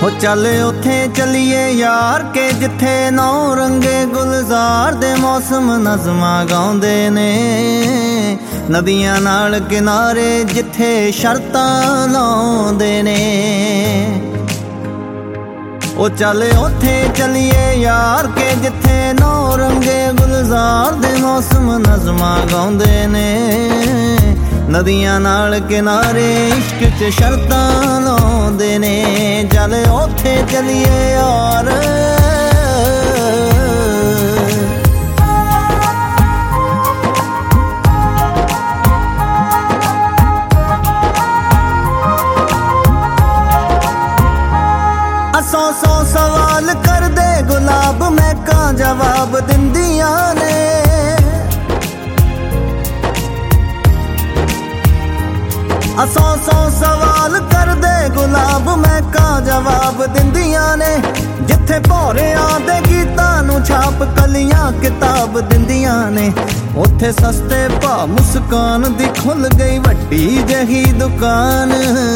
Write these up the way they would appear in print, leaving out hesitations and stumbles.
हो चल उथे चलिए यार के जिथे नौ रंगे गुलजार दे मौसम नज़मां गाउंदे ने नदियां नाल किनारे जिथे शर्तां लाउंदे ने। ओ चल उथे चलिए यार के जिथे नौ रंगे गुलजार दे मौसम नज़मां गाउंदे ने नदियां नाल किनारे इश्क च शर्तां लाउंदे ने। चल उथे चलिए यार सौ सवाल कर दे गुलाब महका जवाब दिंदियां ने। सौ सवाल कर दे गुलाब महका जवाब दिंदियां ने। जिथे भौरियां दे गीतां नूं छाप कलियां किताब दिंदियां ने उथे सस्ते भा मुस्कान दी खुल गई वड्डी जही दुकान।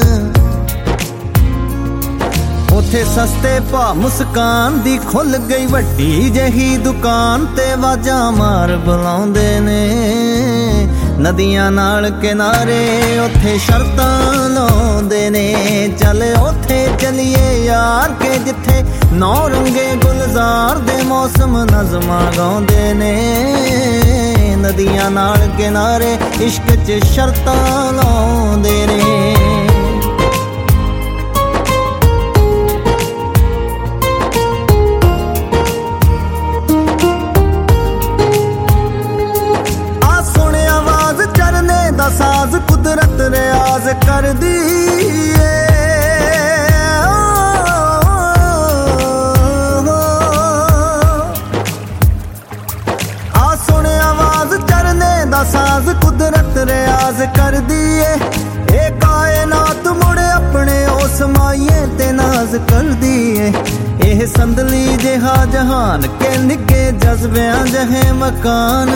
उथे सस्ते भा मुस्कान दी खुल गई वड्डी जही दुकान ते वाजा मार बुलाउंदे ने नदियां नाल किनारे उथे शर्तां लाउंदे ने। चल उथे चलिए यार के जिथे नौ रंगे गुलजार दे मौसम नज़मां गाउंदे ने नदियां नाल किनारे इश्क च शर्तां लाउंदे ने। साज कुदरत रियाज कर दी आ सुन आवाज चरने दा साज कुदरत रियाज कर दिए। ए कायनात मुड़े अपने उस माइये ते नाज कर दिए। एह संदली जिहा जहान के निके जज्बियां जहे मकान।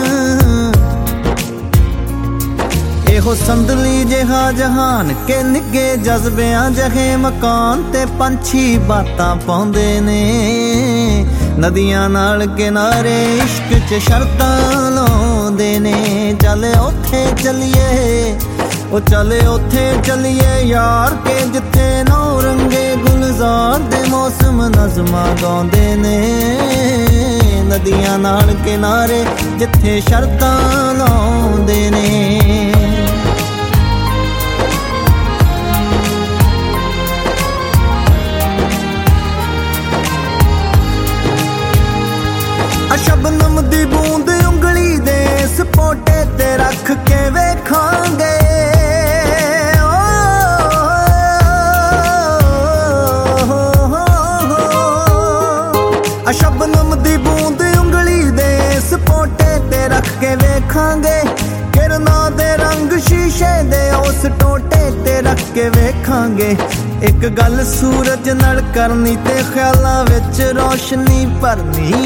एहो संदली जिहा जहान के निगे जज्बियां जहे मकान ते पंछी बातां पाउंदे ने नदियां नाल किनारे इश्क च शर्तां लाउंदे ने। चल उथे चलिए ओ चल उथे चलिए यार के जिथे नौ रंगे गुलजार दे मौसम नज़मां गाउंदे ने नदियां नाल किनारे जिथे शर्तां लाउंदे ने। शबनम दी बूंद उंगली दे इस पोटे ते रख के वेखांगे शबनम दी बूंद उंगली दे इस पोटे ते रख के वेखांगे। किरना दे रंग शीशे दे उस टोटे ते रख के वेखांगे। एक गल सूरज नाल करनी ते ख्यालां विच रोशनी भरनी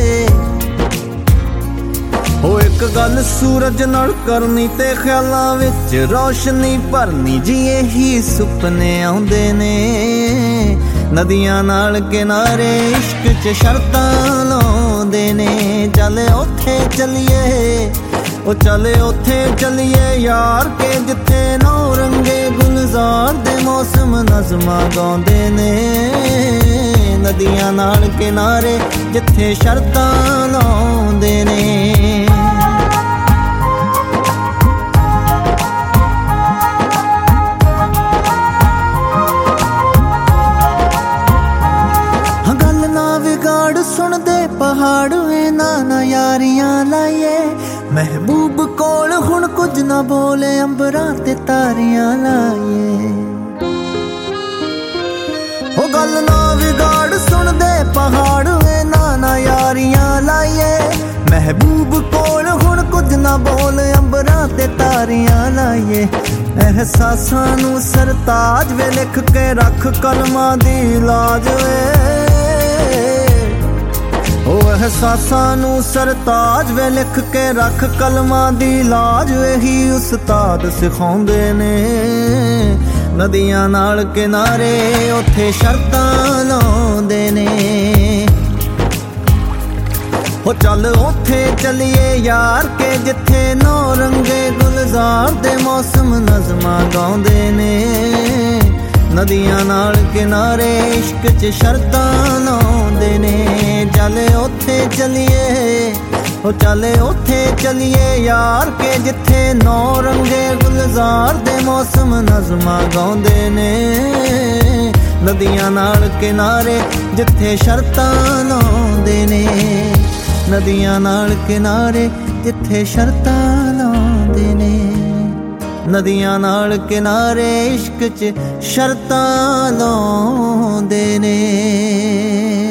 हो। एक गल सूरज नाल करनी ते ख्यालां विच रोशनी भरनी जी यही सुपने आउंदे ने नदियां नाल किनारे इश्क च शर्तां लाउंदे ने। चल उथे चलिए ओ चल उथे चलिए यार के जिथे नौ रंगे गुलजार दे मौसम नज़मां गाउंदे ने नदियां नाल किनारे जिथे शर्तां लाउंदे ने। गल ना विगाड़ सुन दे पहाड़ वे ना यारियां लाइए। महबूब कोल हुण कुछ ना बोले अंबरां ते तारियां लाइए। ओ गल ना विगाड़ सुन दे पहाड़ वे ना यारियां लाइए। महबूब कोल हुण कुछ ना बोले अंबरां ते तारियां लाइए। एहसासां नूं सरताज वे लिख के रख कलमां दी लाज वे। ओ एहसासां नूं सरताज वे लिख के रख कलमां दी लाज। यही उस्ताद सिखाउंदे ने नदियां नाल किनारे उथे शर्तां ਲਾਉਂਦੇ ਨੇ। ਹੋ ਚੱਲ ਉੱਥੇ ਚੱਲੀਏ ਯਾਰ ਕੇ ਜਿੱਥੇ ਨੌ ਰੰਗੇ ਗੁਲਜ਼ਾਰ ਦੇ ਮੌਸਮ ਨਜ਼ਮਾਂ ਗਾਉਂਦੇ ਨੇ। ਨਦੀਆਂ ਨਾਲ ਕਿਨਾਰੇ ਇਸ਼ਕ 'ਚ ਸ਼ਰਤਾਂ ਲਾਉਂਦੇ ਨੇ। ਚੱਲ ਉੱਥੇ ਚੱਲੀਏ, ਹੋ ਚੱਲ ਉੱਥੇ ਚੱਲੀਏ ਯਾਰ ਕੇ ਜਿੱਥੇ ਨੌ ਰੰਗੇ ਗੁਲਜ਼ਾਰ ਦੇ ਮੌਸਮ ਨਜ਼ਮਾਂ ਗਾਉਂਦੇ ਨੇ। ਨਦੀਆਂ ਨਾਲ ਕਿਨਾਰੇ ਜਿੱਥੇ ਸ਼ਰਤਾਂ ਲਾਉਂਦੇ ਨੇ। ਨਦੀਆਂ ਨਾਲ ਕਿਨਾਰੇ ਜਿੱਥੇ ਸ਼ਰਤਾਂ ਲਾਉਂਦੇ ਨੇ। ਨਦੀਆਂ ਨਾਲ ਕਿਨਾਰੇ ਇਸ਼ਕ 'ਚ ਸ਼ਰਤਾਂ ਲਾਉਂਦੇ ਨੇ।